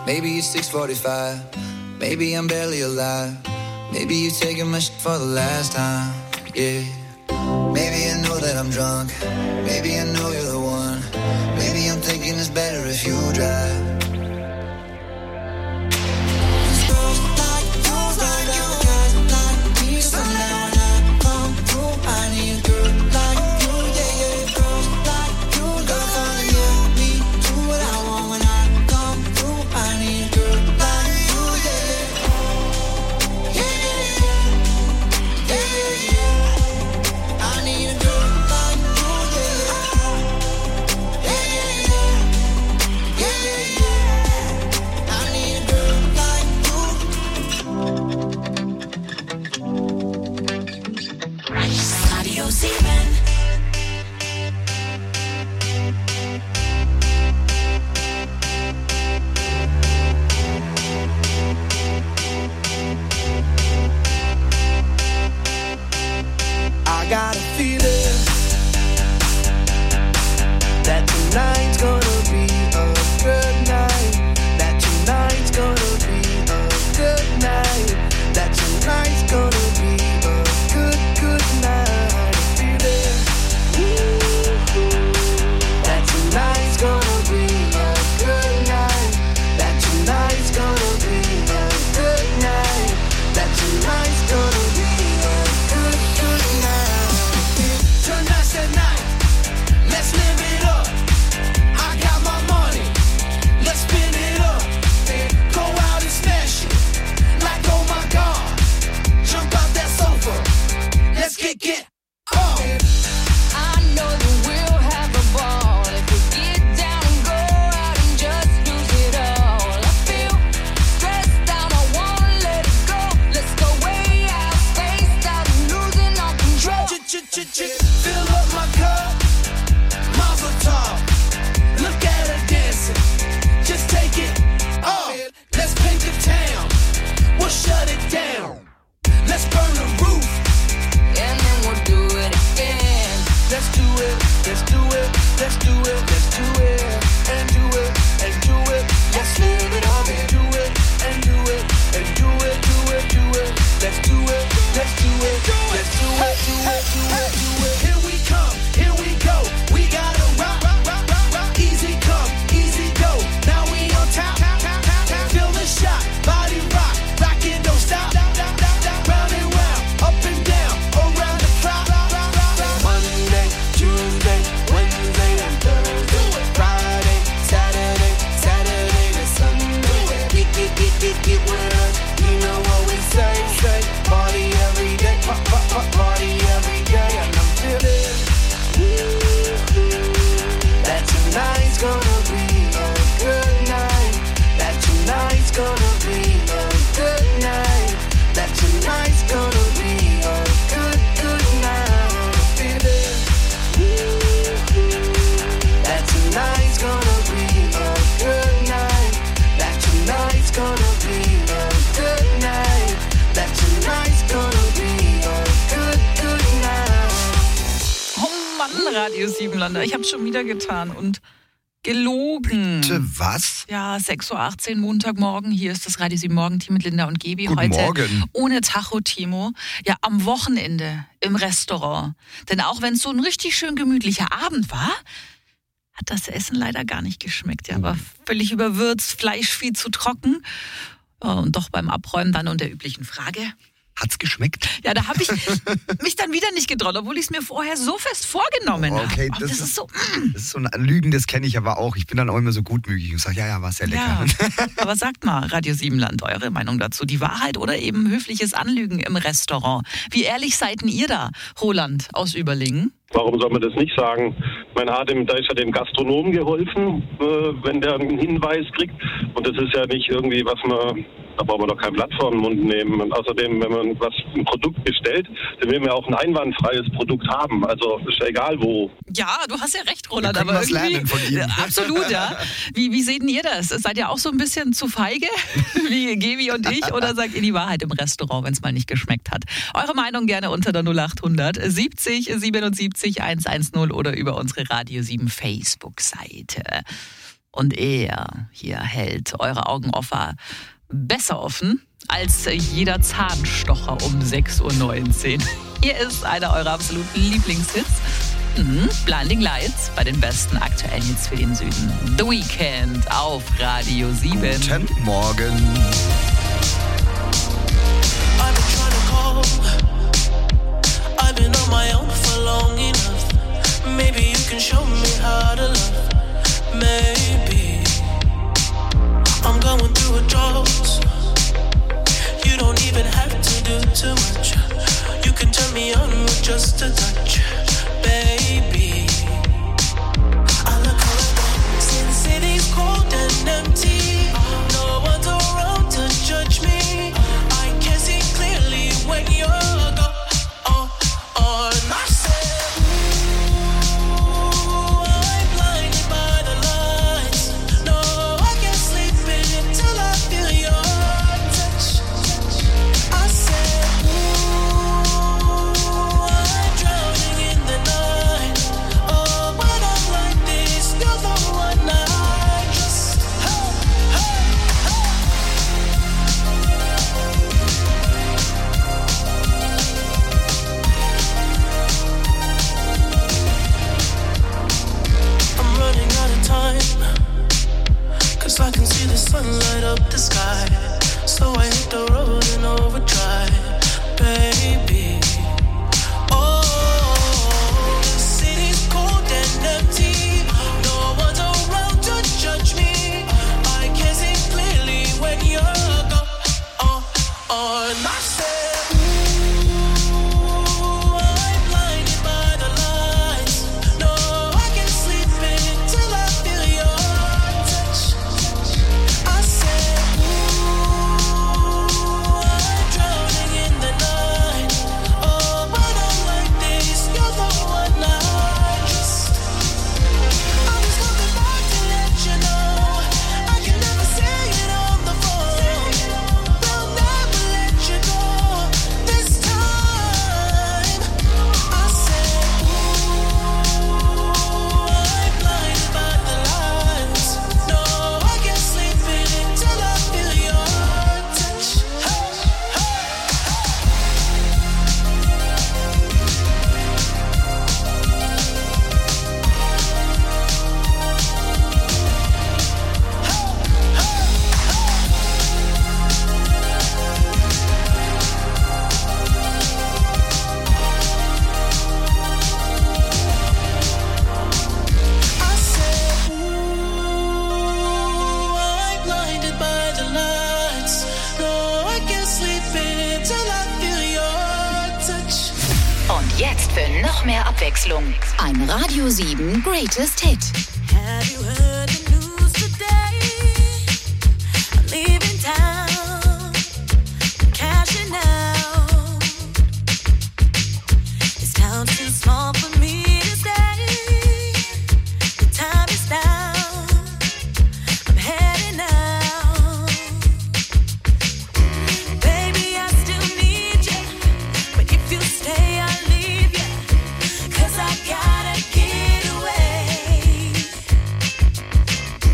Maybe it's 6:45. Maybe I'm barely alive. Maybe you're taking my shit for the last time. Yeah. Maybe I know that I'm drunk. Maybe I know you're the one. Maybe I'm thinking it's better if you drive. Got a feeling that tonight's gonna be a good night. That tonight's gonna be a good night. That tonight's gonna be a good night. I feel it. That tonight's gonna be a good night. That tonight's gonna be a good night. That tonight's gonna be a good night. Tonight's the night, let's live it up. I got my money, let's spin it up. Go out and smash it, like oh my God. Jump out that sofa, let's kick it up. I know that we'll have a ball if we get down and go out and just lose it all. I feel stressed out, I wanna let it go. Let's go way out, spaced out and losing all control. Fill up my cup, Mazel tov. Look at her dancing, just take it off. Let's paint the town, we'll shut it down. Let's burn the roof, And then we'll do it again. let's do it, let's do it, let's do it, let's do it, and do it, and do it. Let's live it up and do it, and do it, and do it, do it, do it. Let's do it, let's do it, let's do it, do it, do it, do it. Here we come, here we go. We gotta rock, rock, rock, rock, rock. Easy come, easy go. Now we on top, feel the shot, body rock, rockin', don't stop. Round and round, up and down, around the clock. Monday, Tuesday, Wednesday, and Thursday. Friday, Saturday, Saturday to Sunday. Get with us, you know what we say. Party every day, party every day, and I'm feeling that tonight's gonna be a good night. That tonight's gonna be a good night. That tonight's gonna be a good night. Feeling that tonight's gonna be a good night. That tonight's gonna be a good night. That tonight's gonna be a good night. Oh Mann, Radio Siebenlander, ich hab's schon wieder getan und gelogen. Bitte, was? Ja, 6.18 Uhr Montagmorgen. Hier ist das Radio 7 Morgen-Team mit Linda und Gebi. Guten Heute Morgen. ohne Tacho, Timo. Ja, am Wochenende im Restaurant. Denn auch wenn es so ein richtig schön gemütlicher Abend war, hat das Essen leider gar nicht geschmeckt. Ja, war völlig überwürzt, Fleisch viel zu trocken. Und doch beim Abräumen dann und der üblichen Frage. Hat's geschmeckt? Ja, da habe ich mich dann wieder nicht getraut, obwohl ich es mir vorher so fest vorgenommen habe. Okay, das ist so... Das ist so ein Lügen, das kenne ich aber auch. Ich bin dann auch immer so gutmütig und sage, ja, war sehr lecker. Ja, aber sagt mal, Radio Siebenland, eure Meinung dazu. Die Wahrheit oder eben höfliches Anlügen im Restaurant. Wie ehrlich seid denn ihr da, Roland aus Überlingen? Warum soll man das nicht sagen? Da ist ja dem Gastronomen geholfen, wenn der einen Hinweis kriegt. Und das ist ja nicht irgendwie, was man, da braucht man doch kein Blatt vor den Mund nehmen. Und außerdem, wenn man ein Produkt bestellt, dann will man auch ein einwandfreies Produkt haben. Also ist ja egal wo. Ja, du hast ja recht, Roland. Wir können aber was irgendwie, lernen von ihm. Absolut, ja. Wie seht denn ihr das? Seid ihr auch so ein bisschen zu feige, wie Gebi und ich? Oder sagt ihr die Wahrheit im Restaurant, wenn es mal nicht geschmeckt hat? Eure Meinung gerne unter der 0800 70 77 110 oder über unsere Radio 7 Facebook-Seite. Und er hier hält eure Augen besser offen als jeder Zahnstocher um 6.19 Uhr. Hier ist einer eurer absoluten Lieblingshits. Blinding Lights bei den besten aktuellen Hits für den Süden. The Weeknd auf Radio 7. Guten Morgen. I've been trying to call. I've been on my own for long enough. Maybe you can show me how to love. Maybe I'm going through a drought. You don't even have to do too much. You can turn me on with just a touch, baby. I look around, since city's cold and empty. No one's around to judge me. I can see clearly when you're gone. I said, ooh, I'm blinded by the lights. No, I can't sleep until I feel your touch. I said, ooh, I'm drowning in the night. Oh, when I'm like this, you're the one I trust. Hey, hey, hey. I'm running out of time, 'cause I can see the sun light up the sky. So I hit the road in overdrive, baby. Oh, the city's cold and empty. No one's around to judge me. I can see clearly when you're gone. I said, ooh, I'm blinded by the lights. No, I can't sleep until I feel your touch. I said, ooh, I'm drowning in the night. Oh, when I'm like this, you're the one I trust. I just wanted back to let you know I can never say it on the phone. We'll never let you go this time. I said, ooh, I'm blinded by the lights. No, I can't sleep until I feel your touch. Hey, hey, I said, ooh, I'm blinded by the lights. No, I can't sleep until I feel your touch. Und jetzt für noch mehr Abwechslung. Ein Radio 7 Greatest Hit. Have you heard the news today? I'm leaving town, cashing out. This town's too small for me to stay. The time is now. I'm heading out. Baby, I still need you, but if you stay, I'll leave you. 'Cause I gotta get away.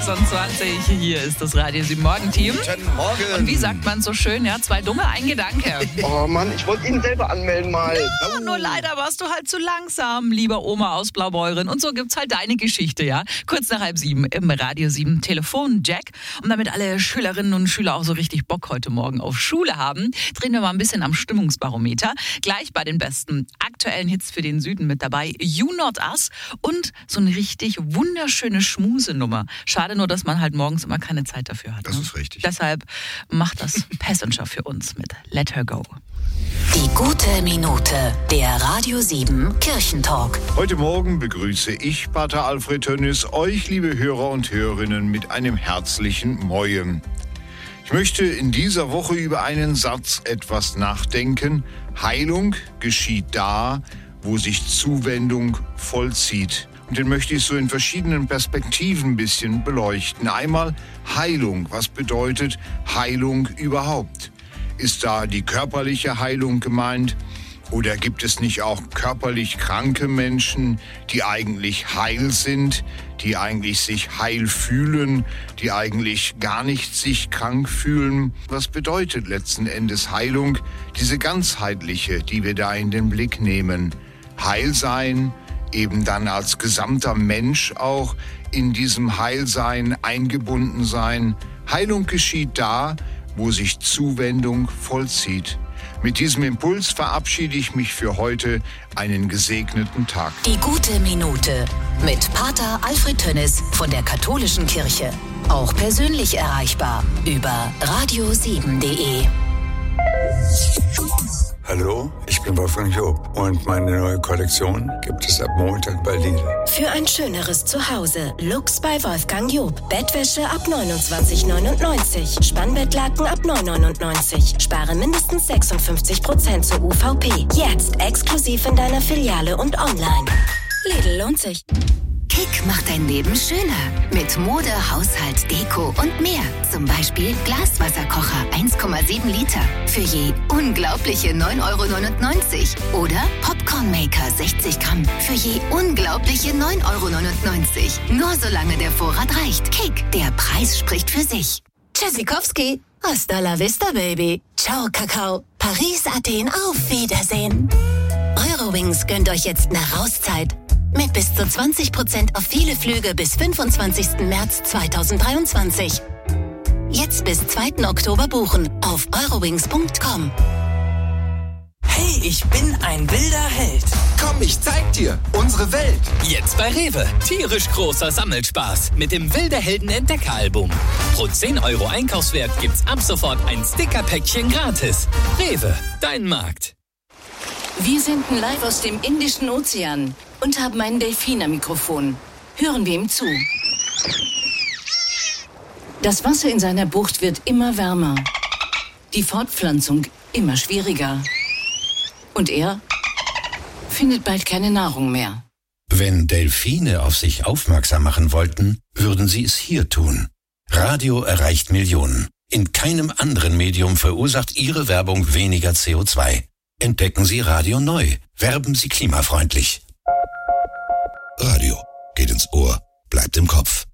6:26. Hier ist das Radio 7 Morgenteam. Guten Morgen. Und wie sagt man so schön, ja, 2 Dumme, ein Gedanke. Oh Mann, ich wollte ihn selber anmelden mal. Ja, nur leider warst du halt zu langsam, lieber Oma aus Blaubeuren. Und so gibt's halt deine Geschichte, ja. Kurz nach 6:30 im Radio 7 Telefon Jack. Und damit alle Schülerinnen und Schüler auch so richtig Bock heute Morgen auf Schule haben, drehen wir mal ein bisschen am Stimmungsbarometer. Gleich bei den besten aktuellen Hits für den Süden mit dabei. You Not Us und so eine richtig wunderschöne Schmusenummer. Schade nur, dass man halt morgens immer keine Zeit dafür hat. Das ne? ist richtig. Deshalb macht das Passenger für uns mit Let Her Go. Die gute Minute, der Radio 7 Kirchentalk. Heute Morgen begrüße ich, Pater Alfred Tönnis, euch, liebe Hörer und Hörerinnen, mit einem herzlichen Moin. Ich möchte in dieser Woche über einen Satz etwas nachdenken. Heilung geschieht da, wo sich Zuwendung vollzieht. Und den möchte ich so in verschiedenen Perspektiven ein bisschen beleuchten. Einmal Heilung. Was bedeutet Heilung überhaupt? Ist da die körperliche Heilung gemeint? Oder gibt es nicht auch körperlich kranke Menschen, die eigentlich heil sind, die eigentlich sich heil fühlen, die eigentlich gar nicht sich krank fühlen? Was bedeutet letzten Endes Heilung? Diese ganzheitliche, die wir da in den Blick nehmen. Heil sein, eben dann als gesamter Mensch auch in diesem Heilsein eingebunden sein. Heilung geschieht da, wo sich Zuwendung vollzieht. Mit diesem Impuls verabschiede ich mich für heute. Einen gesegneten Tag. Die gute Minute mit Pater Alfred Tönnis von der Katholischen Kirche. Auch persönlich erreichbar über radio7.de. Hallo, ich bin Wolfgang Job und meine neue Kollektion gibt es ab Montag bei Lidl. Für ein schöneres Zuhause. Lux bei Wolfgang Job. Bettwäsche ab 29,99. Spannbettlaken ab 9,99. Spare mindestens 56% zur UVP. Jetzt exklusiv in deiner Filiale und online. Lidl lohnt sich. Kick macht dein Leben schöner. Mit Mode, Haushalt, Deko und mehr. Zum Beispiel Glaswasserkocher 1,7 Liter für je unglaubliche 9,99 €. Oder Popcornmaker 60 Gramm für je unglaubliche 9,99 €. Nur solange der Vorrat reicht. Kick, der Preis spricht für sich. Tschüssikowski. Hasta la vista, Baby. Ciao, Kakao. Paris, Athen, auf Wiedersehen. Eurowings gönnt euch jetzt eine Rauszeit. Mit bis zu 20% auf viele Flüge bis 25. März 2023. Jetzt bis 2. Oktober buchen auf eurowings.com. Hey, ich bin ein wilder Held. Komm, ich zeig dir unsere Welt. Jetzt bei Rewe. Tierisch großer Sammelspaß mit dem Wilde Helden Entdeckeralbum. Pro 10 € Einkaufswert gibt's ab sofort ein Stickerpäckchen gratis. Rewe, dein Markt. Wir senden live aus dem Indischen Ozean und haben einen Delfin am Mikrofon. Hören wir ihm zu. Das Wasser in seiner Bucht wird immer wärmer. Die Fortpflanzung immer schwieriger. Und er findet bald keine Nahrung mehr. Wenn Delfine auf sich aufmerksam machen wollten, würden sie es hier tun. Radio erreicht Millionen. In keinem anderen Medium verursacht Ihre Werbung weniger CO2. Entdecken Sie Radio neu. Werben Sie klimafreundlich. Radio geht ins Ohr, bleibt im Kopf.